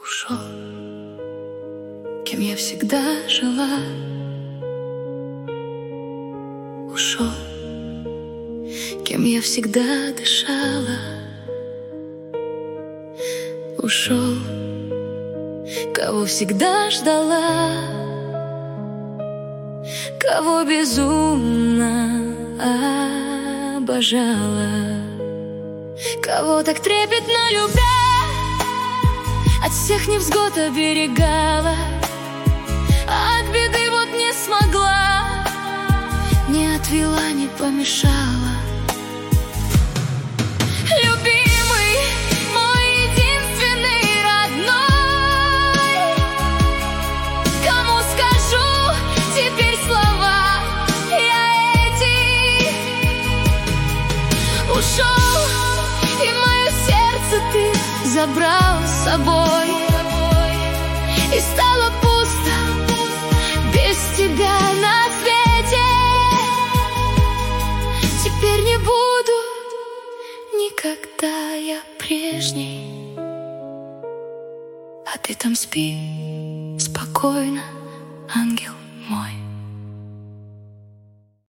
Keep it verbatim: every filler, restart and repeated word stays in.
ушел, кем я всегда жила. Ушел, кем я всегда дышала. Ушел, кого всегда ждала, кого безумно обожала, кого так трепетно любя, от всех невзгод оберегала, а от беды вот не смогла, не отвела, не помешала. Любимый, мой единственный родной, кому скажу теперь слова я эти? Ушел, и мое сердце ты забрал с собой, и стало пусто без тебя на свете. Теперь не буду никогда я прежней, а ты там спи спокойно, ангел.